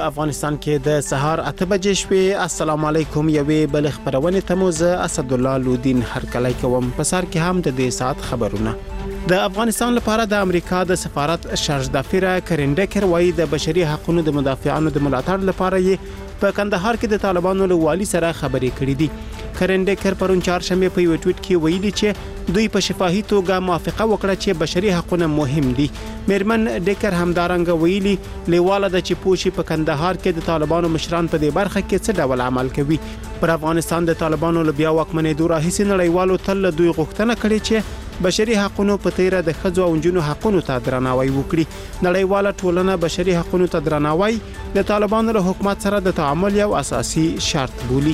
افغانستان کې د سهار 8 بجې شوې. السلام علیکم. یوې بل خبرونه ته مو زه اسد الله لودین هرکلی کوم. په سر کې هم د دې سات خبرونه. د افغانستان لپاره د امریکا د سفارت شارج دافیره کرندکر وایي د بشري حقوقو د مدافعانو د ملاتړ لپاره یې په کندهار کې د طالبانو له والي سره خبرې کړې دي. کرندکر پرون چهارشنبه په یو ټویټ کې ویلي چې دوی په شفاهي توګه موافقه وکړه چې بشري حقوقونه مهم دي. میرمن ډیکر همدارنګه ویلي لیواله د چې پوښي په کندهار کې د طالبانو مشران په دې برخه کې څه ډول عمل کوي. پر افغانستان د طالبانو له بیا واکمنېدو راهیسې نړیوالو تل دوی غوښتنه کړې چې بشري حقوقو په تیره د ښځو او نجونو حقوقو ته درناوی وکړي. نړیواله ټولنه بشري حقوقو ته درناوی د طالبانو له حکومت سره د تعامل یو اساسي شرط بولي.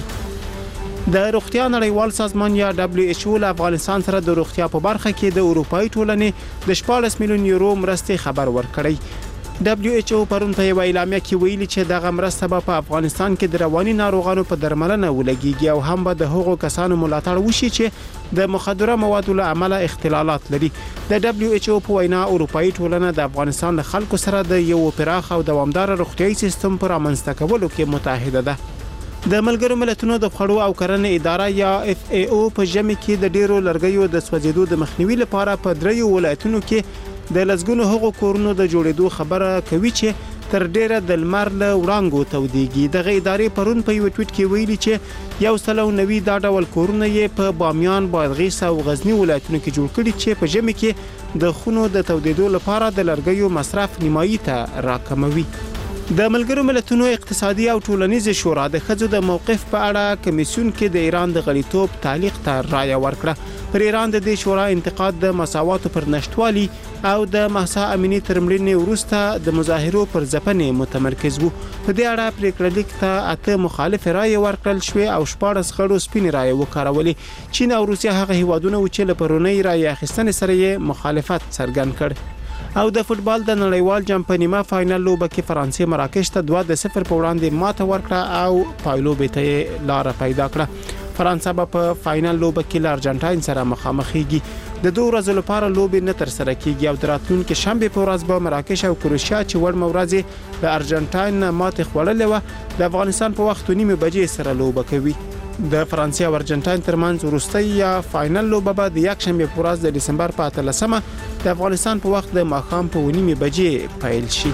د روغتیا نړیوال سازمان یا WHO له افغانستان سره د روغتیا په برخه کې د اروپאי ټولنې د 14 میلیون یورو مرستې خبر ورکړی. WHO پرون په یو اعلامیه کې ویلي چې دغه مرسته به په افغانستان کې د رواني ناروغانو په درملنه ولګيږي او هم به د هغو کسانو ملاتړ وشي چې د مخدره موادو له امله اختلالات لري. د WHO په وینا اروپאי ټولنه د افغانستان له خلکو سره د یو پراخ او دوامدار روغتيایي سیستم پر رامنځته کولو کې متحده ده. د ملګرو ملتونو د خوړو او کرنې اداره یا FAO په ژمي کې د ډیرو لرګیو د سوځیدو د مخنیوي لپاره په 3 ولایتونو کې د لزګونو هغو کورونو د جوړېدو خبره کوي چې تر ډیره د لمر له وړانګو تودېږي. دغه ادارې پرون په یو ټویټ کې ویلي چې 190 دا ډول کورونه یې په بامیان، بادغیس او غزنی ولایتونو کې جوړ کړي چې په ژمي کې د خونو د تودېدو لپاره د لرګیو مصرف نیمایي ته راکموي. د ملګرو ملتونو اقتصادي او ټولنیز شورا د ښځو د موقف په اړه کمیسیون کې د ایران د غړیتوب تعلیق ته رایه ورکړه. پر ایران د دې شورا انتقاد د مساواتو پر نشټوالي او د مهسا امینی تر مړینې وروسته د مظاهرو پر ځپنې متمرکز وو. په دې اړه پریکړه لیک ته 8 مخالف رایه ورکړل شوې او 14 غړو سپین رایه وکارولې. چین او روسیا هغه هیوادونه چې له پرونی رایه اخیستنې سره یې مخالفت څرګند کړ. او د فوتبال د نړیوال جام په نیمه فائنل لوبه کې فرانسې مراکش ته 2-0 په وړاندې ماته ورکړه او پایلوبې ته لار پیدا کړه. فرانسه په فائنل لوبه کې له ارجنټاین سره مخامخېږي. د 2 ورځې لپاره لوبې نه تر سره کیږي او د راتلونکي شنبه په ورځ به مراکش او کروشیا چې وړ ورځې د ارجنټاین ماته خوړلې و د افغانستان په وخت 9 بجې سره لوبه کوي. د فرانسې او ارجنټاین ترمنځ وروستۍ یا فائنل لوبه به د یک شنبه په ورځ د دسمبر په 13مه د افغانستان په وخت د ماښام په 9 بجې پیل شي.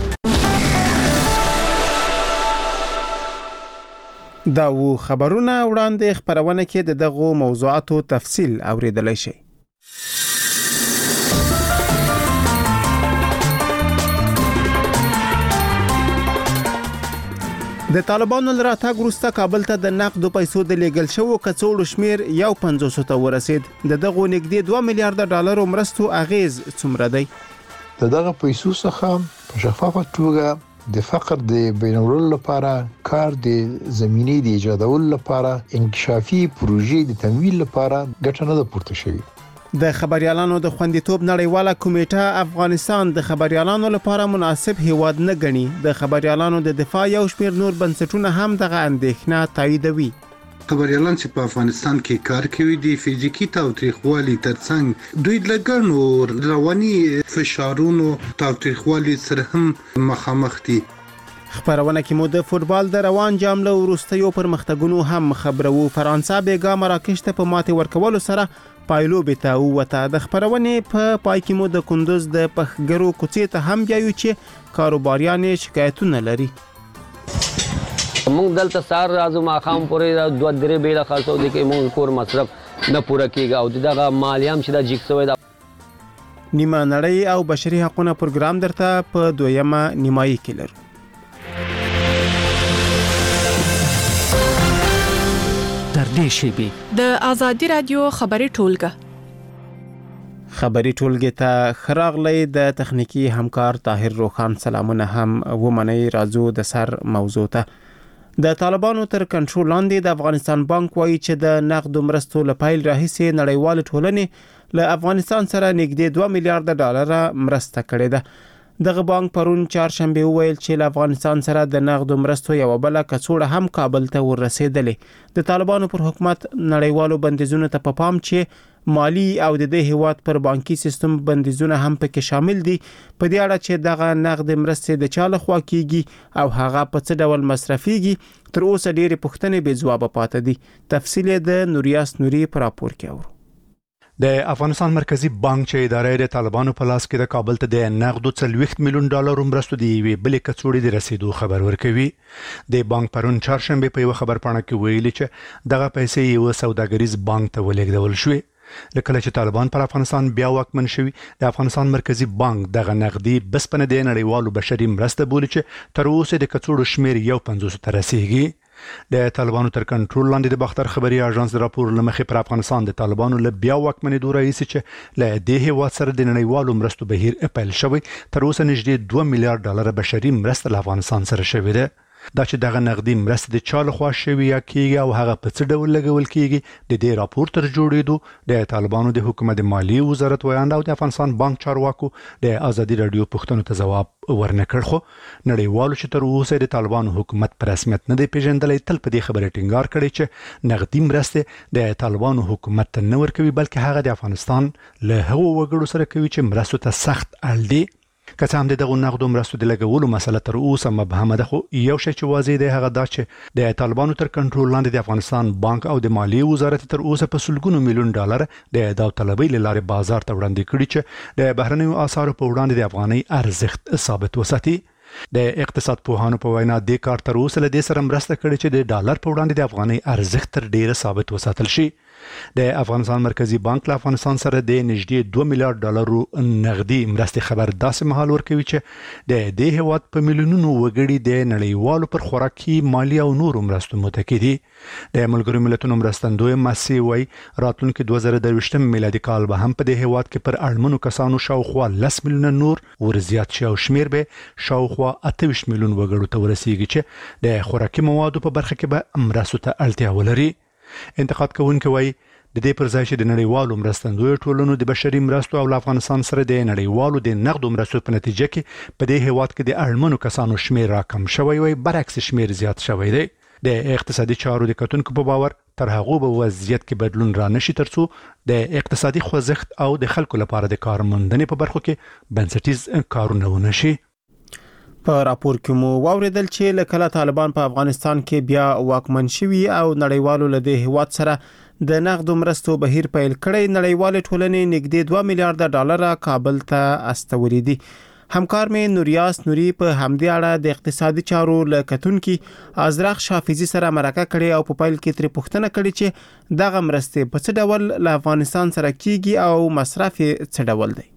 دا و خبرونه وړاندې خبرونه کې د دغه موضوعاتو تفصیل اوریدلای شي. د طالبانو لراتګ وروسته کابل ته د نقدو پیسو د لیږل شوو کڅوړو شمیر 150 ته ورسید. د دغه نږدې 2 میلیارډ ډالرو مرستو اغیز څومره دی؟ دغه پیسو څخه په شفافه توګه د فقر د بینولو لپاره کار د زمینه د ایجادولو لپاره انکشافي پروژې د تمویل لپاره ګټه نه پورته شوی. د خبريالانو د خوندیتوب نړیواله کمیټه افغانستان د خبريالانو لپاره مناسب هیواد نه ګڼي. د خبريالانو د دفاع یو شمېر نور بنسټونه هم دغه اندېښنه تاییدوي. خبريالان چې په افغانستان کې کار کوي د فزیکی تاوتریخوالي ترڅنګ دوی لګړنو رواني فشارونو تاوتریخوالي سره هم مخامخ دي. خبرونه کې مو د فوتبال د روان جام له وروستیو پرمختګونو هم خبرو. فرانسه بیګا مراکش ته په ماته ورکولو سره پایلوبې ته ووته. د خبرونې په پای کې مو د کندوز د پخګرو کوڅې ته هم بیایو چې کاروباریان شکایتونه لري. موږ دلته سار راځو ماخام پورې 2-3 بیل خاصو دي کې موږ کور مصرف نه پوره کیږي او دغه مالیام چې د جګسوي د نیمه نړۍ او بشري حقوقو پروګرام درته په دویمه نیمایي کې لرو. د آزادی رادیو خبري ټولګه ته خراغلی د تخنیکی همکار طاهر روخان سلامونه هم ومني. راځو د سر موضوع ته. د طالبانو تر کنټرول لاندې د افغانستان بانک وایي چې د نقد مرستو لپاره راهیسې نړیوال ټولنې له افغانستان سره نږدې 2 میلیارډ ډالر مرسته کړې ده. دغه بانک پرون چهارشنبه ویل چې له افغانستان سره د نقد مرستو یو بل کڅوړه هم کابل ته ورسېدلې. د طالبانو پر حکومت نړیوالو بندیزونو ته په پام چې مالی او د دې هیواد پر بانکي سیستم بندیزونه هم پکې شامل دي. په دې اړه چې دغه نقد مرستې د چا لخوا کیږي او هغه په څه ډول مصرفيږي تر اوسه ډېرې پوښتنې بې ځوابه پاتې دي. تفصیل د نوریاس نوري پر راپور کې اورو. د افغانستان مرکزی بانک چې ادارې د طالبانو په لاس کې د کابل ته د نقدو 40 میلیون ډالر مرستو دی وی بلې کڅوړې د رسیدو خبر ورکوي. د بانک پرون چهارشنبه په یو خبر پاڼه کې ویلي چې دغه پیسې یو سوداګریز بانک ته ولېږدول شوې. لکه چې طالبان پر افغانستان بیا واکمن شوي، د افغانستان مرکزی بانک دغه نقدي بسپنه د نړیوالو بشري مرسته بولي چې تر اوسه د کڅوړو شمیر 150 ته رسیدي. د طالبانو تر کنټرول لاندې د باختر خبري اژانس د راپور لمخې پر افغانستان د طالبانو له بیا واکمنېدو راهیسې چې له دې هیواد سره د نړیوالو مرستو بهیر پیل شوی، تر اوسه نږدې 2 میلیارډ ډالر بشري مرسته له افغانستان سره شوې ده. دا چې دغه نقدي مرسته د چا لخوا شوی یا کیږي او هغه په څه ډول لګول کیږي، د دې راپور تر جوړېدو د طالبانو د حکومت مالی وزارت ویاند او د افغانستان بانک چارواکو د ازادي رادیو پښتنو ته جواب ورنکړ. خو نړیوالو چې تر اوسه د طالبانو حکومت پر رسمیت نه دی پیژندلې، تل په دې خبره ټینګار کړی چې نقدي مرسته د طالبانو حکومت ته نه ورکوي، بلکې هغه د افغانستان له هغو وګړو سره کوي چې مرستو ته سخت اړ دي. که څه هم دغه نقدو مرستو د لګولو مسله تر اوسه مبهمه ده، خو یو شی چې واضح دی هغه دا چې د طالبانو تر کنټرول لاندې د افغانستان بانک او د مالی وزارت تر اوسه په سلګونو میلیون ډالر د داوطلبۍ لارې بازار ته وړاندې کړي چې د بهرنیو اسعارو په وړاندې د افغانۍ ارزښت ثابت وساتي. د اقتصاد پوهانو په وینا د کار تر اوسه له دې سره مرسته کړې چې د ډالر په وړاندې د افغانۍ ارزښت تر ډیره ثابت وساتل شي. د افغانستان مرکزی بانک له افغانستان سره د نږدې 2 میلیارډ ډالر نقدي مرستې خبر داسې مهال ورکوي چې د دې هیواد په میلیونونو وګړي د نړیوالو پر خوراکي، مالی او نورو مرستو متکی دي. د ملګرو ملتونو مرستندوی ماسي وای راتلونکي 2023 میلادي کال به هم په دې هیواد کې پر اړمنو کسانو شاوخوا 10 میلیونه نور ورزیات شي او شمیر به شاوخوا 28 میلیون وګړو ته ورسیږي چې د خوراکي موادو په برخه کې به مرستو ته اړتیا ولري. انتقاد کوونکي وای د دې پر ځای چې د نړیوالو مرستندوی ټولنو د بشري مرستو او افغانستان سره د نړیوالو د نقدو مرستو په نتیجه کې په دې هیواد کې د اړمنو کسانو شمیر راکم شوی وي، برعکس شمیر زیات شوی دی. د اقتصادي چارو د کتونکو په باور تر هغه به وضعیت کې بدلون را نشي ترڅو د اقتصادي خوځښت او د خلکو لپاره د کارموندنې په برخو کې بنسټیز کارونه ونشي. په راپور کې مو واوریدل چې لکه طالبان په افغانستان کې بیا واکمن شوي او نړیوالو له دې هیواد سره د نقدو مرستو بهیر پیل کړی، نړیوال ټولنې نږدې 2 میلیارډ ډالر کابل ته استولې دي. همکار مې نوریاس نوري په همدې اړه د اقتصادي چارو لکتونکو ازرخ شافیزي سره مرکه کړي او په پیل کې تر پوښتنه کړي چې دغه مرستې په څه ډول له افغانستان سره کیږي او مصرف څه ډول دی.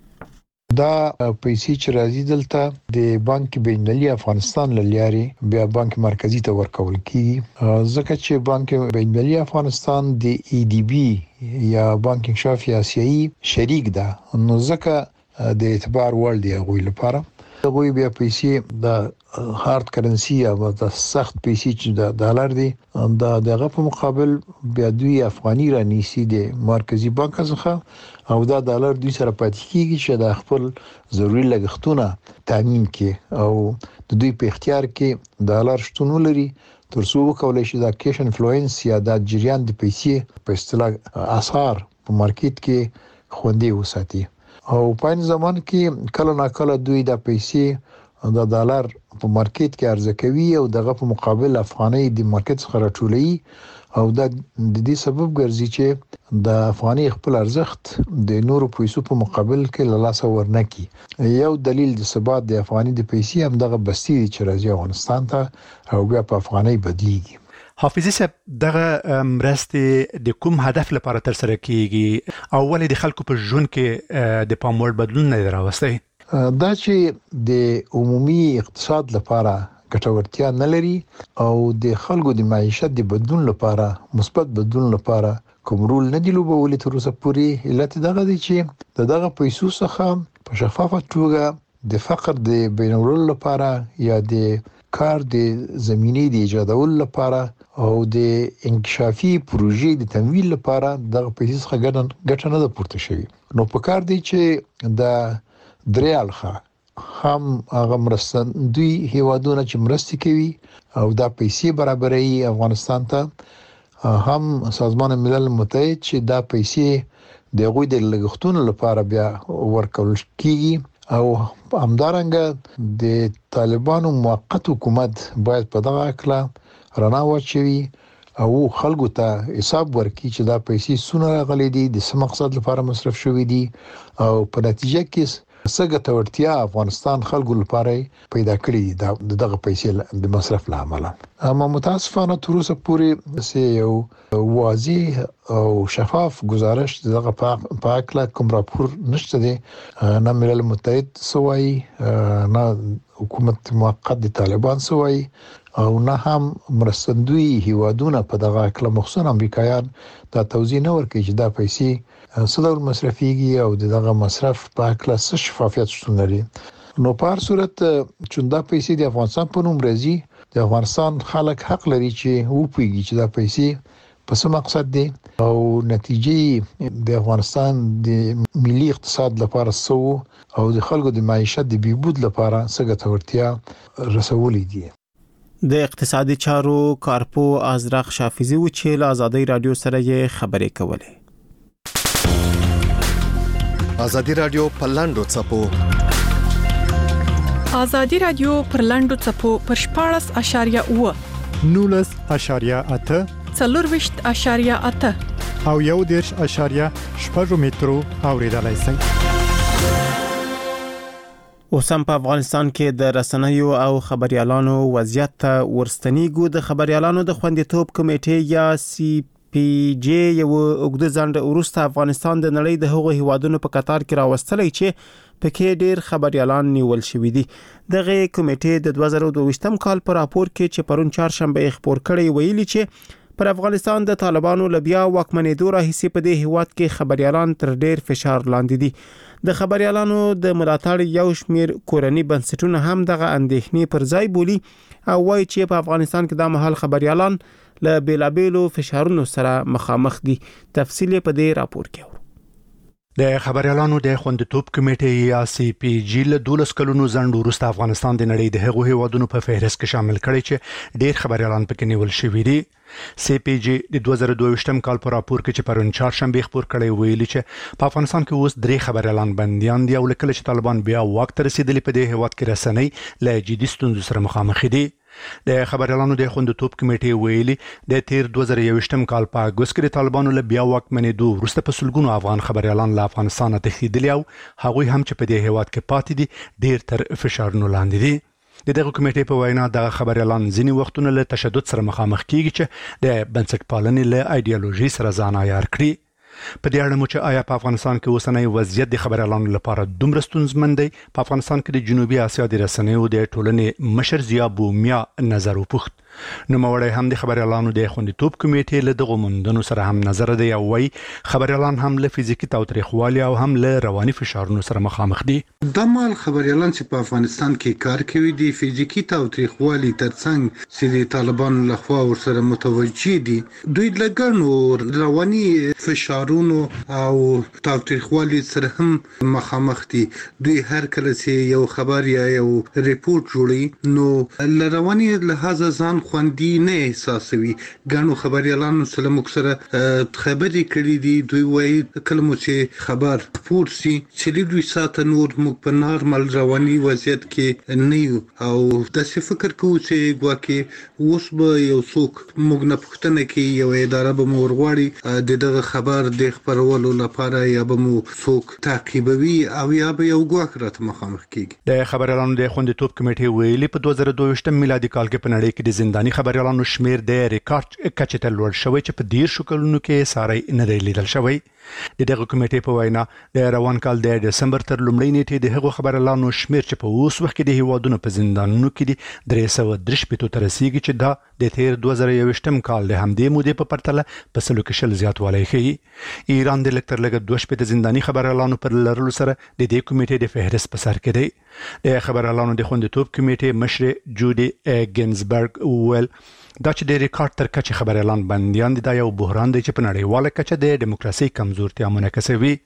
دا پیسې چې راځي دلته د بانک بینالمللي افغانستان لارې بیا بانک مرکزی ته ورکول کیږي، ځکه چې بانک بینالمللي افغانستان د ای ډی بی یا بانک انکشاف آسیایي شریک ده، نو ځکه د اعتبار وړ دی غوي لپاره. غوي بیا پیسې د هارد کرنسي یا د سخت پیسې چې د ډالر دی دا دغه په مقابل بیا دوی افغاني رانیسي د مرکزی بانک څخه او دا ډالر دوی سره پاتې کیږي چې د خپل ضروري لګښتونه تامین کړي او د دوی په اختیار کې ډالر شتون ولري ترڅو وکولای شي دا کیش انفلوئنس یا د جریان د پیسې په اصطلاح اسعار په مارکیټ کې خوندي وساتي. او په ځمان کې کله ناکله دوی د پیسې د ډالر په مارکیټ کې عرضه کوي او دغه په مقابل افغاني د مارکیټ څخه راټولوي او دا د دې سبب ګرځي چې د افغاني خپل ارزښت د نورو پیسو په مقابل کې له لاسه ورنکي. یو دلیل د ثبات د افغاني د پیسې هم دغه بستی چې راځي افغانستان ته او بیا په افغاني بدلیږي. حافظي صاحب دغه مرستې د کوم هدف لپاره تر سره کیږي او ولې د خلکو په ژوند کې د پام وړ بدلون نه راوستي؟ دا چې د عمومي اقتصاد لپاره ګټورتیا نه لري او د خلکو د معیشت د بدلون لپاره مثبت بدلون لپاره کوم رول نه دی لوبولې تر اوسه پورې. علت دغه دی چې دغه پیسو څخه په شفافه توګه د فقر د بینولو لپاره یا د کار د زمینې د ایجادولو لپاره او د انکشافي پروژې د تمویل لپاره دغه پیسې څخه ګټه نه پورته شوی. نو په کار دی چې د دریالخه هم هغه مرستندوی هیوادونه چې مرستې کوي او دا پیسې برابرۍ افغانستان ته هم سازمان ملل متحد چې دا پیسې د غوی د لګښتونو لپاره بیا ورکول کیږي او همدارنګه د طالبانو موقت حکومت باید په دغه اکلا رڼا واچوي او خلکو ته حساب ورکړي چې دا پیسې څونه راغلي دي د څه مقصد لپاره مصرف شوې دي او په نتیجه کې څنګه تورتیا افغانستان خلکو لپاره پیدا کړی دغه پیسې د مصرف لامل. اما متاسفانه تر اوسه پورې سه یو واضح او شفاف گزارش دغه په اکلا کوم راپور نشته دی، نه ملل متحد سوای نه حکومت موقت د طالبان سوای او نه هم مرستندوی هیوادونه په دغه اکلا مخصوصا امریکایان دا توضیح نه ورکوي چې دا پیسې څه ډول مصرفيږي او دغه مصرف په اکلا څه شفافیت شتون لري. نو په هر صورت چې دا پیسې د افغانستان په نوم راځي، د افغانستان خلک حق لري چې وپوهیږي چې دا پیسې په څه مقصد دي او نتیجې د افغانستان د ملي اقتصاد لپاره څه او د خلکو د معیشت د بهبود لپاره څه ګټورتیا رسولې دي. د اقتصادي چارو کارپو ازرق شافیزی و چې له ازادي رادیو سره یې خبرې کولې. ازادي رادیو په لاندو چپو ازادي رادیو پر لاندو چپو پر 14.8 19.8 24.8 او 1.8 مترو اوریدلای شئ. اوسم په افغانستان کې د رسنیو او خبريالانو وضعیت ته ورستنیږو. د خبريالانو د خوندیتوب کمیټې یا CPJ یو اوږده ځنډ وروسته افغانستان د نړۍ د هغو هیوادونو په قطار کې راوستلې چې پکې ډېر خبريالان نیول شوي دي. دغه کمیټې د 2022 کال په راپور کې چې پرون چهارشنبه خبر کړی ویلي چې پر افغانستان د طالبانو لبیا واکمنېدو راهیسې په دې هیواد کې خبريالان تر ډېر فشار لاندې دي. د خبريالانو د ملاتړ یو شمیر کورنی بنسټونه هم دغه اندېښنې پر ځای بولي او وایي چې په افغانستان کې د مهال خبريالان له بیلابیلو فشارونو سره مخامخ دي. تفصیل په دې راپور کې د خبريالانو د خوندیتوب کمیټې یا CPJ له 12 کلونو ځنډ وروسته افغانستان د نړۍ د هغو هیوادونو په فهرست کې شامل کړي چې ډېر خبريالان پکې نیول شوي دي. CPJ د 2022 کال په راپور کې چې پرون چهارشنبه خبر کړی ویلي چې په افغانستان کې اوس 3 خبريالان بنديان دي او لکه چې طالبان بیا وخت رسیدلی په دې هیواد کې رسنۍ له جدي ستونزو سره مخامخ دي. د خبريالانو د خوندیتوب کمیټې ویلي د تیر 2021 کال په اگست کې طالبانو له بیا واکمنېدو وروسته په سلګونو افغان خبريالان له افغانستان تښتېدلي او هغوی هم چې په دې هیواد کې پاتې دي ډېر تر فشارونو لاندې دي. د دغه کمیټې په وینا د خبريالان ځینی وختونه له تشدد سره مخامخ کیږي چې د بنسټپالنې له ایډیالوژي سره ځان عیار کړي. په دې اړه مو چې آیا په افغانستان کې اوسنۍ وضعیت د خبريالانو لپاره دومره ستونزمن دی؟ په افغانستان کې د جنوبي اسیا د رسنیو د ټولنې مشر ضیا بومیا نظر وپوښت. نو موړی هم د خبريالانو د خوندیتوب کمیټې له دغه مندونو سره هم نظر دی او وايي خبريالان هم له فزیکی تاوتریخوالي او هم له رواني فشارونو سره مخامخ دي. د مال خبريالان چې په افغانستان کې کار کوي دي فزیکی تاوتریخوالي ترڅنګ چې د طالبانو لخوا ورسره متوجي دي، دوی لګنو رواني فشارونو او تاوتریخوالي سره هم مخامخ دي. دوی هر کله چې یو خبر یا یو ریپورت جوړي نو رواني لحاظ ځان خوندي نه احساسوي. ګڼو خبريالانو سره مکسره خبرې کړې دي. دوی وایي کلمو چې خبر پورسي چې دوی ساته نور موږ په نارمل رواني وضعیت کې نه یو او د فکر کوو چې ګواکې اوس به یو څوک موږ نه پوښتنه کوي یو اداره به مور غواړي دغه خبر د خبرولو لپاره یا به مو څوک تعقیبوي او یا به یو ګواک راته مخامخ کیږي. د خبريالانو د خوندیتوب کمیټې ویلي په 2022 میلادي کال کې په نړۍ کې د زنداني خبريالانو شمیر د ریکارډ کچې ته لوړ شوی چې په 10 کلونو کې ساري نه دی لیدل شوی. د دغه کمیټې په وینا د روان کال د دسمبر تر لومړۍ نیټې د هغو خبريالانو شمیر چې په اوس وخت کې د هیوادونو په زندانونو کې دي 330 تر رسیدي چې دا د تیر 2021 کال د همدې مودې په پرتله په سلو کې شل زیاتوالی ښیي. ایران د لکتر لګ 2 زنداني خبريالانو پر لرلو سره د دې کمیټې د فهرست په سر کې دی. د خبريالانو د خوندیتوب کمیټې مشر جودي ګینزبرګ ویل دا چې د ریکارډ تر کچې خبريالان بنديان دي دا یو بحران دی چې په نړیواله کچه د دیموکراسي کمزورتیا منعکسوي.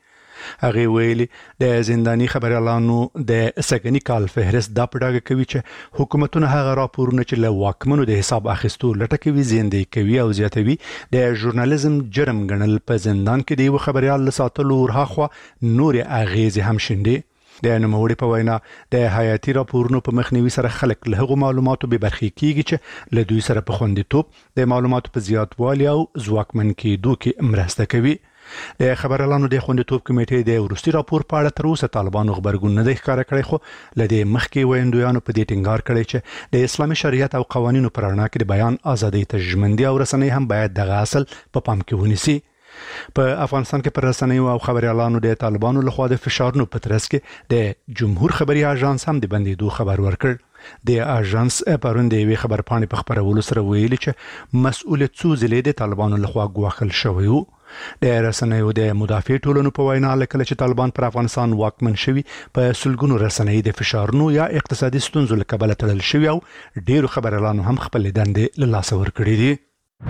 هغه ویلي د زنداني خبريالانو د سګنی کال فهرست د پډاګه کوي چې حکومتونه هغه راپورونه چې له واکمنو د حساب اخیستو لټکوي زیندې کوي او زیاتوي د ژورنالیزم جرم ګڼل په زندان کې دی خبريال لساتلو ورهاخوا نور اغیز هم شندي د نوموړي په وینا د حیاتي راپورونو په مخنیوي سره خلک له هغو معلوماتو به برخې کیږي چې له دوی سره په خوندیتوب د معلوماتو په زیاتوالي او ځواکمن کېدو کې مرسته کوي. د خبريالانو د خوندیتوب کمیټې د وروستي راپور په اړه تر اوسه طالبانو خبرګون نه دی ښکاره کړی خو له دې مخکې ویندویانو په دې ټینګار کړی چې د اسلامي شریعت او قوانینو پر رڼا کې د بیان ازادۍ ته ژمنتیا او رسنۍ هم باید دغه اصل په پام کې ونیسي. په افغانستان کې پر رسنیو او خبريالانو د طالبانو لخوا د فشارونو په ترڅ کې د جمهور خبري اژانس هم د بندیدو خبر ورکړ. د اژانس پرون د یوې خبرپاڼې په خبرولو سره ویلي چې مسؤلیت څو ځلې د طالبانو لخوا ګواښل شوی وو. د رسنیو د مدافع ټولنو په وینا لکه چې طالبان پر افغانستان واکمن شوي په سلګونو رسنۍ د فشارونو یا اقتصادي ستونزو له کبله تړل شوي او ډیرو خبريالانو هم خپل دندې له لاسه ورکړي دي.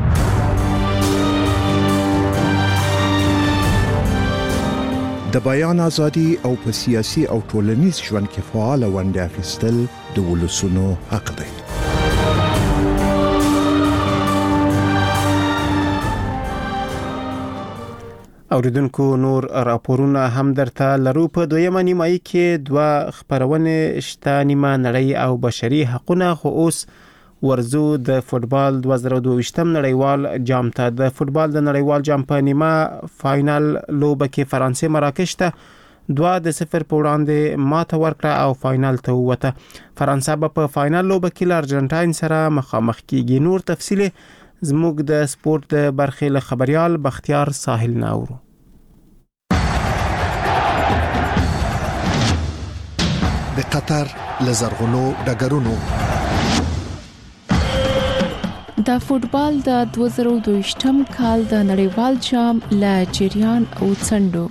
د بیان ازادي او په سیاسي او ټولنیز ژوند کې فعال ونډه اخیستل د ولسونو حق دی. اوریدونکو نور راپورونه هم درته لرو. په دویمه نیمایي کې دوه خبرونه شته، نیمه نړۍ او بشري حقوقونه. خو اوس ورزو د فوتبال 2022م نړیوال جام ته. د فوتبال د نړیوال جام په نیمه فائنل لوبه کې فرانسې مراکش ته 2-0 په وړاندې ماته ورکړه او فائنل ته ووته. فرانسه په فائنل لوبه کې له ارجنټاین سره مخامخ کیږي. نور تفصیل زموږ د سپورت د برخې له خبريال بختیار ساحل ناورو. د قطر لزرغونو ډګرونو د فوتبال د 2022م کال د نړیوال جام له جریان او څنډو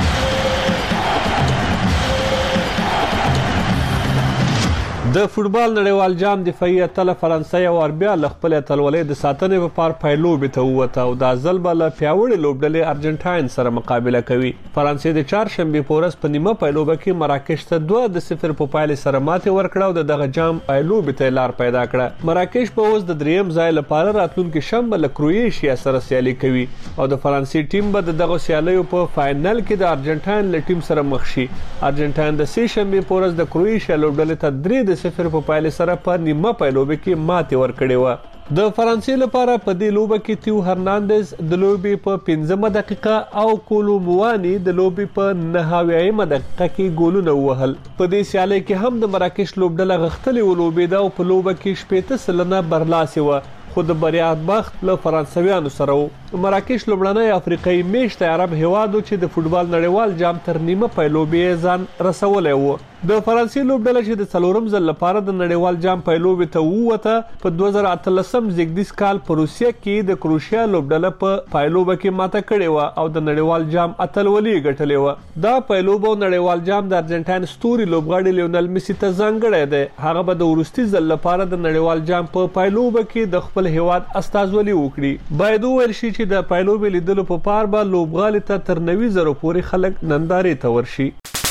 د فوتبال نړیوال جام دفاعي اتل فرانسې او اربیا له خپل اتلولۍ د ساتنې په پار پایلوبې ته ووته او د ځل بل پیاوړي لوبډلې ارجنټاین سره مقابله کوي. فرانسې د چهارشنبه پورس په نیمه پایلوبه کې مراکش ته 2-0 په پایله سره ماته ورکړه او دغه جام پایلوبې ته لار پیدا کړه. مراکش په اوس د دریم ځای لپاره راتلونکي شنبه له کروئیشیا سره سیالي کوي او د فرانسې ټیم به دغه سیالیو په فائنل کې د ارجنټاین له ټیم سره مخ شي. ارجنټاین د سې شنبه پورس د کروئیشیا لوبډلې ته 3-0 په پایله سره په نیمه پایلوبه کې ماته ورکړې و. د فرانسې لپاره په دې لوبه کې تیو هرناندز د لوبې په 15 دقیقه او کولوموانی د لوبې په 9 دقیقه کې ګولونه وهل. په دې سیالي کې هم د مراکش لوبډله غختلې ولوبېده او په لوبه کې 80% برلاسي و خو د بریا بخت له فرانسویانو سره و. مراکش لوبړنۍ افریقایي میشته عرب هیوادو چې د فوتبال نړیوال جام تر نیمه پایلوبې ځان رسولی و. د فرانسې لوبډله چې د څلورم ځل لپاره د نړیوال جام پایلوبې ته ووته په 2018 زیږدیز کال په روسیه کې د کروشیا لوبډله په پایلوبه کې ماته کړې و او د نړیوال جام اتلولي ګټلې و. دا پایلوبه او نړیوال جام د ارجنټاین ستوري لوبغاړي لیونل میسی ته ځانګړی دی. هغه به د وروستي ځل لپاره د نړیوال جام په پایلوبه کې د خپل هیواد استازولي وکړي. باید وویل شي چې د پایلوبې لیدلو په پار به لوبغالي ته تر 90,000 پورې خلک نندارې ته ورشي.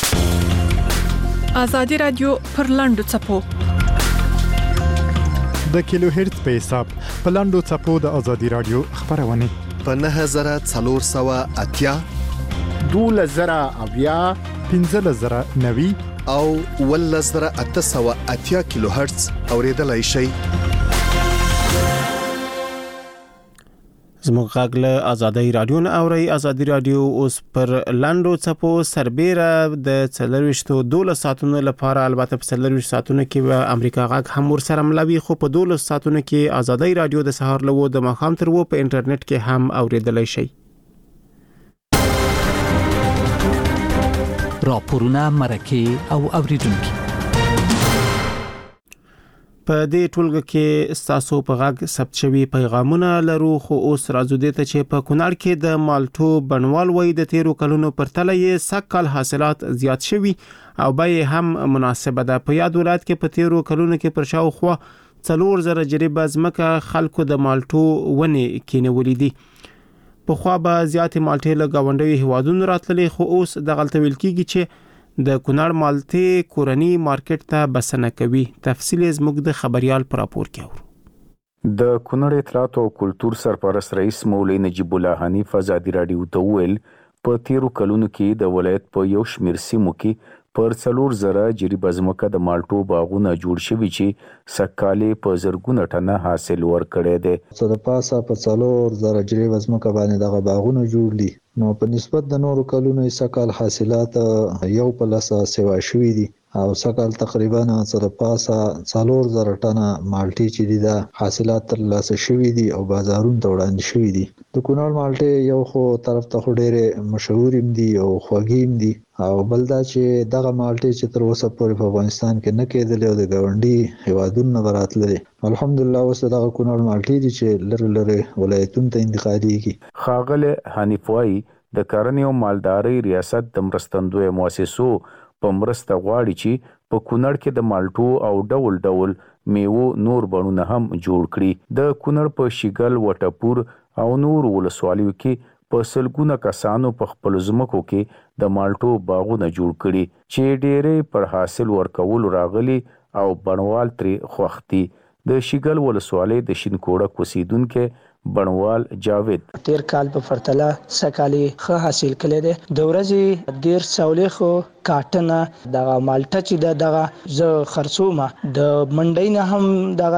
آزادی رادیو پر لاندو چپو د کیلو هرتز په حساب په لاندو چپو د آزادی رادیو خبرونه په 9480 2000 1590 او 1880 کیلو هرتز اوریدلای شئ. زموږ غږ له آزادی رادیو نه اوري. آزادی رادیو اوس پر لاندو چپو سربېره د 12 ساعتونو لپاره البته په 12 ساعتونو کې به امریکا غږ هم ورسره ملوي خو په 12 ساعتونو کې آزادی رادیو د سهار له د ماښام تر و په انټرنیټ کې هم اوریدلای شئ. راپورونه مرکه او اوریدونکو په دې ټولګه کې ستاسو په غږ ثبت شوی پیغامونه لرو. خو اوس راځو دې ته چې په کونړ کې د مالټو بڼوال وای د 13 کلونو پرتله یې سږ حاصلات زیات شوي او به هم مناسبه ده. په یاد ولایت کې په 13 کلونو کې پر شاوخوا 4,000 جریبه ځمکه خلکو د مالټو ونې کینولې دي. په خوا به زیاتې مالټې له گاونډي هیوادونو راتللې، خو اوس د غلطه ویل کیږي چې د کونړ مالټې کورنی مارکیټ ته بسنه کوي. تفصیل زموږ د خبريال پر راپور کې اورو. د کونړ اطلاعات او کلتور سرپرست رئیس مولوی نجیب الله حنیف ازادي رادیو ته ویل په تیرو کلونو کې د ولایت په یو شمېر سیمو کې پر 4,000 جریبه ځمکه د مالټو باغونه جوړ شوي چې سږکال په زرګونه ټنه حاصل ورکړی دی. څه د پاسه په 4,000 جریبه ځمکه باندې دغه باغونه جوړ دي. نو په نسبت د نورو کلونو سږکال حاصلات یو په لسه سوا شوي دي او سږکال تقریبا څه د پاسه 4,000 ټنه مالټې چې دي د حاصلات ترلاسه شوي دي او بازارونو ته وړاندې شوي دي. د کونړ مالټې یو خو طرف ته خو ډېرې مشهور دي او خوږې هم دي او بل دا چې دغه مالټې چې تر اوسه پورې په افغانستان کې نه کېدلې او د ګاونډي هیوادونو نه راتللې، الحمدلله اوس دغه کونړ مالټې دي چې لرې ولایتونو ته انتقالېږي. ښاغلی حنیف وایي د کرنې او مالدارۍ ریاست د مرستندویه مؤسسو په مرسته غواړي چې په کونړ کې د مالټو او ډول ډول میوو نور بڼونه هم جوړ کړي. د کونړ په شیګل، وټپور او نور ولسوالیو کې په سلګونه کسانو په خپل ځمکو کې د مالټو باغونه جوړ کړي چې ډېرې پر حاصل ورکول راغلي او بڼوال ترې خوښ دي. د شیګل ولسوالۍ د شینکوړه اوسیدونکي بڼوال جاوید تیر کال په پرتله سکالي ښه حاصل کړی دی. د ورځې ډیر څولې خو کاټنه دغه مالټه چې دغه زه خرڅومه د منډۍ نه هم دغه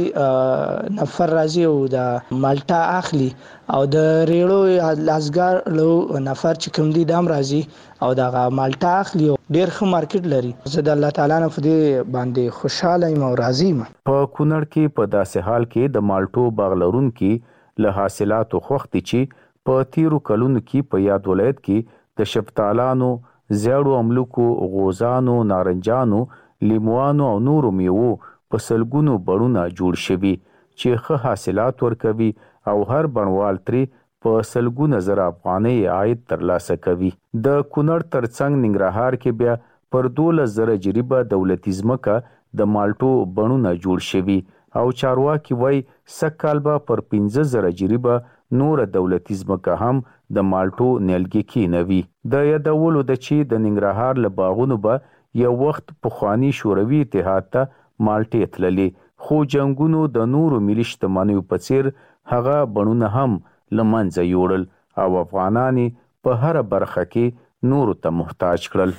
راځي نفر راځي او د مالټه اخلي او د ریړو لاسګار لو نفر چې کوم دي دام راځي او دغه مالټه اخلي. ډیر ښه مارکیټ لري. زه د الله تعالی نه په دې باندې خوشاله یم او راضي یم. په کونړ کې په داسې حال کې د مالټو باغ لرونکي له حاصلاتو خوښ دي چې په تیرو کلونو کې په یاد ولایت کې د شفتالانو، زیړو املوکو، غوزانو، نارنجانو، لیموانو او نورو میوو په سلګونو بڼونه جوړ شوي چې ښه حاصلات ورکوي او هر بڼوال ترې په سلګونه زره افغانۍ عاید ترلاسه کوي. د کونړ ترڅنګ ننګرهار کې بیا پر 12,000 جریبه دولتي ځمکه د مالټو بڼونه جوړ شوي او چارواکي وایي سږکال به پر 15,000 جریبه نور دولتي ځمکه هم د مالټو نیالګي کېنوي. د یادولو ده چې د ننګرهار له باغونو به یو وخت پخواني شوروي اتحاد ته مالټې تللې، خو جنګونو د نورو ملي شتمنیو په څیر هغه بڼونه هم له منځه یوړل او افغانان په هره برخه کې نورو ته محتاج کړل.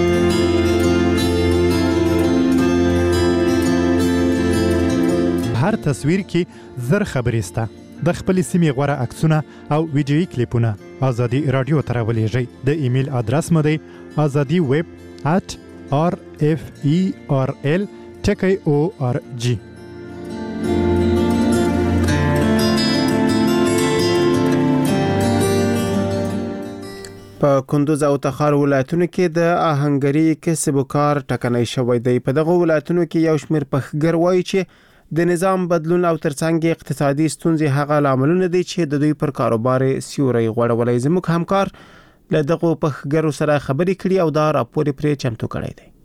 هر تصویر کې زر خبرې سته. د خپل سیمې غوړه عکسونه او ویډیويي کلیپونه ازادي رادیو ته راولېږئ. د ایمیل ادرس مو دی azadiweb@rferl.org. په کندوز او تخار ولایتونو کې د آهنګري کسب و کار ټکنۍ شوی دی. په دغه ولایتونو کې یو شمېر پخګر وایي چې د نظام بدلون او ترڅنګ اقتصادي ستونزې هغه لاملونه دي چې د دوی پر کاروبار سیوري غوړولای. زموږ همکار له دغه پخګرو سره خبرې کړي او دا راپور پرې چمتو کړی دی.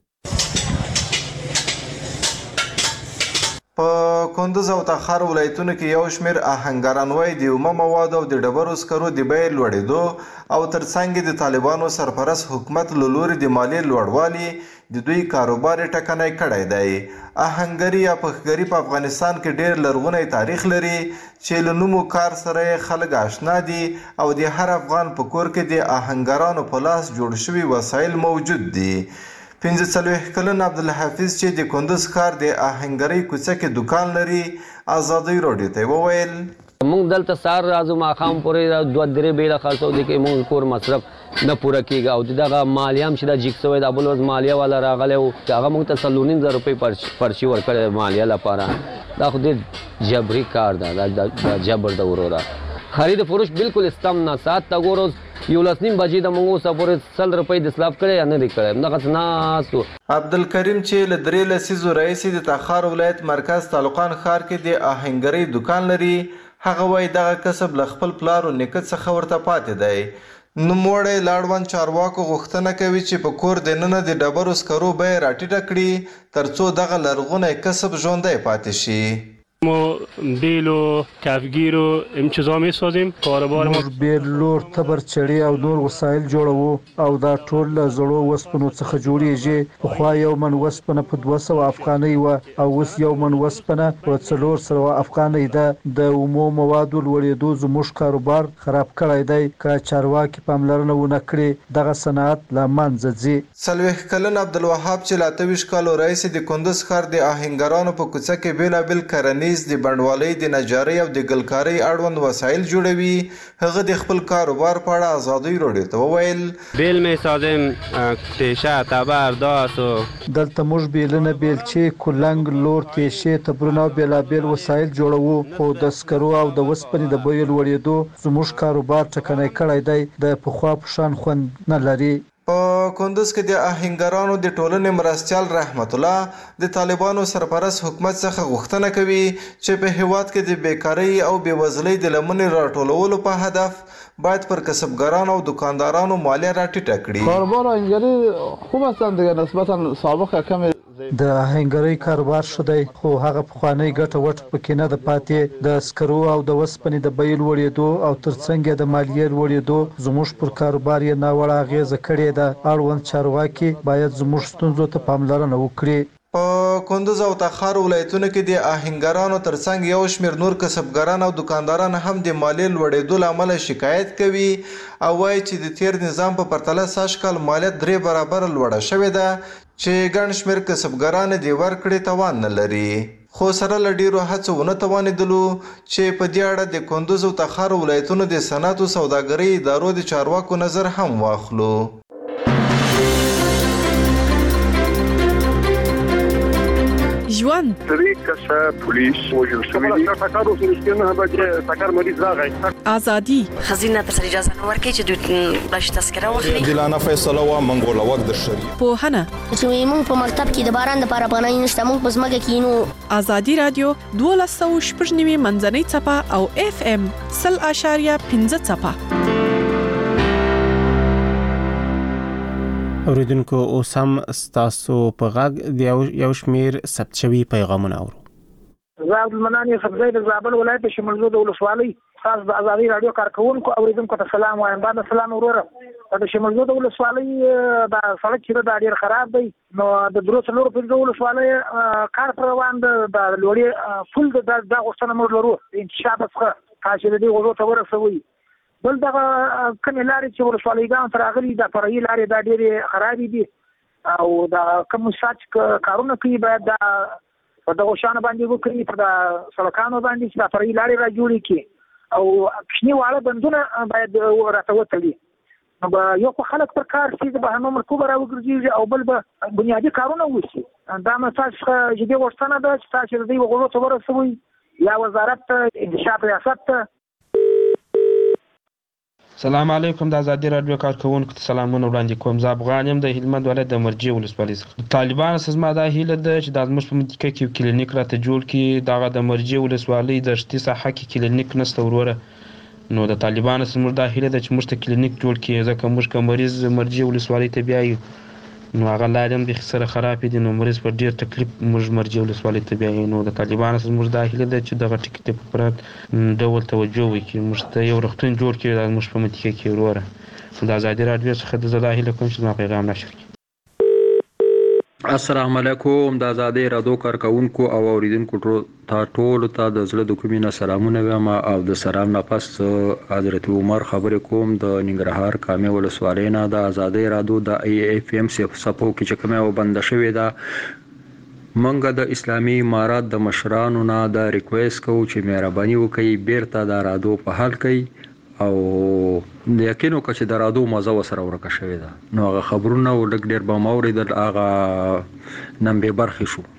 په کندوز او تخار ولایتونو کې یو شمېر آهنګران وایي د اومه موادو او د ډبرو سکرو د بیې لوړېدو او ترڅنګ د طالبانو سرپرست حکومت له لوري د مالیې لوړوالي د دوی کاروبار ټکنی کړی دی. آهنګري یا پخګري په افغانستان کې ډېر لرغونی تاریخ لري چې له نومو کار سره خلک آشنا دي او د هر افغان په کور کې د آهنګرانو په لاس جوړ شوي وسایل موجود دي. 45 کلن عبدالحفیظ چې د کندوز ښار د آهنګرۍ کوڅه کې دکان لري ازادي راډیو ته وویل مونږ دلته سار راځو ماښام پورې 2-3 بیله خرڅو دي کې مونږ کور مصرف نه پوره کېږي او دغه مالیه هم چې دا جګ شوی د بل ورځ مالیه والا راغلی و هغه مونږ ته 4,500 روپۍ پرچي ورکړی مالیه لپاره. دا خو ډېر جبري کار ده، دا جبر ده وروره. خرید فروش بالکل استم نه ساعت ته ګورو 11:30 بجې د مونږ اوسه پورې 100 روپۍ د سلاف کړی یا نه دی کړی همدغسې ناست و. عبدالکریم چې له 3 لسیزو راهیسې د تخار ولایت مرکز تعلقان ښار کې د آهنګرۍ دکان لري. هغه وایي دغه کسب له خپل پلار او نیکه څخه ورته پاتې دی. نوموړی لاړوند چارواکو غوښتنه کوي چې په کور دننه د ډبرو سکرو بیې راټیټه کړي ترڅو دغه لرغونی کسب ژوندی پاتې شي. ما بیل و کفگیر و این چیزا میسازیم. کاروبار ما بیل، لور، تبر، چړې او نور وسایل جوړوو او دا ټول له زړو وسپنو څخه جوړیږي. پخوا یو من وسپنه په 200 افغانۍ و او اوس یو من وسپنه په 400 افغانۍ ده. د اومو موادو لوړېدو زموږ کاروبار خراب کړی دی. که چارواکي پاملرنه ونه کړي دغه صنعت له منځه ځي. 40 کلن عبدالوهاب چې له 28 کالو راهیسې د کندوز ښار د آهنګرانو په کوڅه کې بېلابېل کرنیز، د بڼوالۍ، د نجارۍ او د ګلکارۍ اړوند وسایل جوړوي، هغه د خپل کاروبار په اړه ازادۍ راډیو ته وویل: بیل میسازیم، تیشه، تبر، داس و دلته موږ بیلونه، بیلچې، کولنګ، لور، تیشې، تبرونه او بېلابېل وسایل جوړوو. خو د سکرو او د وسپنې د بیو لوړېدو زموږ کاروبار ټکنی کړی دی. د پخوا په شان خوند نه لري. په کندوز کې د آهنګرانو د ټولنې مرستیال رحمت الله د طالبانو سرپرست حکومت څخه غوښتنه کوي چې په هیواد کې د بیکارۍ او بېوزلۍ د لمنې راټولولو په هدف باید پر کسبګرانو او دکاندارانو مالیه راټیټه کړي. کاروبار آهنگری خوب هستند دیگه، نسبتا سابقه کم. د آهنګرۍ کاروبار ښه دی خو هغه پخوانی ګټه وټه پکې نه ده پاتې. د سکرو او د وسپنې د بیې لوړېدو او ترڅنګ یې د مالیې لوړېدو زموږ پر کاروبار یې ناوړه اغېزه کړې ده. اړوند چارواکي باید زموږ ستونزو ته پاملرنه وکړي. په کندوز او تخار ولایتونو کې د آهنګرانو ترڅنګ یو شمېر نور کسبګران او دکانداران هم د مالیې لوړېدو له امله شکایت کوي او وایي چې د تیر نظام په پرتله سږ کال مالیه 3 برابره لوړه شوې ده چې ګڼ شمېر کسبګران دې ورکړې توان نه لري. خو سره له ډېرو هڅو ونه توانېدلو چې په دې اړه د کندوز او تخار ولایتونو د صنعت او سوداګرۍ ادارو د چارواکو نظر هم واخلو. ژوند درې کسه پولیس وژل شوي دي. ټکر وسو نه به ټکر مریض راغی. ازادي خزینه ته اجازه نه ورکړي چې دوی بلش تذکره واخلي. دلانه فیصله و منګول وخت د شریعت پوهنه چې موږ په مکتب کې د باران د لپاره پناه نشته، موږ په ځمکه کې نو. ازادي رادیو 12.9 منځنۍ څپه او FM 0.5 څپه. اوریدونکو اوس هم ستاسو په غږ د یو شمیر ثبت شوي پیغامونه اورو. زه عبدالمنان صفزی د زابل ولایت شمالزود ولسوالۍ خاص د ازادي رادیو کارکونکو اوریدونکو ته سلام وایم. بعد سلام وروره. د شمالزود ولسوالۍ د سړک چې دا ډیر خراب دی، نو د دروس لور په ولسوالۍ کار پر روان د لوړې فل د غوښتنه موږ لرو انشاء څخه تاسو دې غوړو ته ورسوي. بل دغه کومې لارې چې ولسوالیګان تر راغلي د فرعي لارې دا ډېرې خرابې دي او د کوم ساج کارونه کوي باید په دغه شان باندې وکړي، په د سړکانو باندې چې د فرعي لارې را جوړې کړي او کوچني واړه بندونه باید راته وتړي. نو یو خو خلک پر کار شي د بهرنو ملکو به راوګرځېږي او بل به بنیادي کارونه وشي. دا مې تاسو څخه جدي غوښتنه ده چې تاسو د دې غوړو ته ورسوئ یا وزارت ته انشاء ریاست ته. سلام علیکم. د ازادي رادیو کارکونکو ته سلامونه وړاندې کوم. زه افغان یم د هلمند ولایت د مرجې ولسوالۍ څخه. طالبانو څخه زما دا هیله ده چې د زموږ په منطقه کې یو کلینیک راته جوړ کړي. دغه د مرجې ولسوالۍ د شتي ساحه کې کلینیک نشته وروره، نو د طالبانو څخه موږ دا هیله ده چې موږ ته کلینیک جوړ کړي، ځکه موږ که مریض مرجې ولسوالۍ ته بیایو نو هغه لارې هم بیخي سره خرابې دي، نو مریض په ډېر تکلیف موږ مرجې ولسوالۍ ته بیایو. نو د طالبانو څخه موږ دا هیله ده چې دغه ټکي ته په پوره ډول توجه وکړي، موږ ته یو روغتون جوړ کړي دا زموږ په منطقه کې وروره. د ازادي رادیو څخه زه دا هیله کوم چې زما پیغام نشر کړي. السلام علیکم. د ازادي رادیو کارکونکو او اوریدونکو ته ټول ته د زړه د کومې نه سلامونه وایم او د سلام نه پس حضرت عمر خبرې کوم د ننګرهار کامې ولسوالۍ نه. د ازادي رادیو د FM سپو کې چې کومه بند شوې ده، منګه د اسلامي امارات د مشرانو نه د ریکوست کوو چې مهرباني وکړي بیرته د رادیو په حال کوي او د یقینو که چې د رادیو مزه وسره ورکه شوې ده، نو هغه خبرونه ولږ ډېر به مو اورېدل، هغه نن بې برخې شو.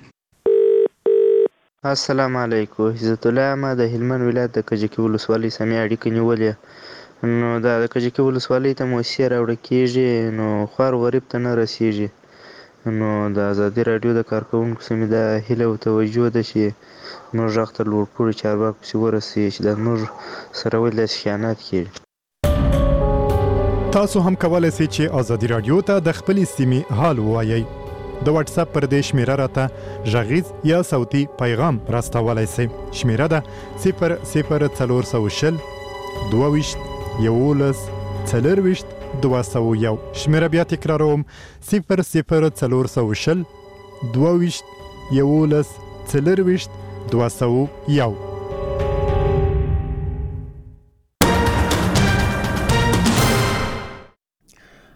السلام علیکم. عزت الله ما د هلمند ولایت د کجکي ولسوالۍ سمې اړیکې نیولې، نو دا د کجکي ولسوالۍ ته موسسې راوړه کېږي نو خوار غریب ته نه رسېږي. نو د ازادي رادیو د کارکونکو سمې دا هیله او توجه ده چې موږ غږ ته لوړپوړي چارواکو پسې ورسېږي چې د موږ سره ولې داسې خیانت کېږي. تاسو هم کولای شئ چې ازادي رادیو ته د خپلې سیمې حال ووایئ. د واتس اپ پر دې شمیره راته غږیز یا صوتي پیغام راستولای شئ. شمیره ده 00420 22 11 40 201. شمیره بیا تکراروم 00420 22 11 40 201.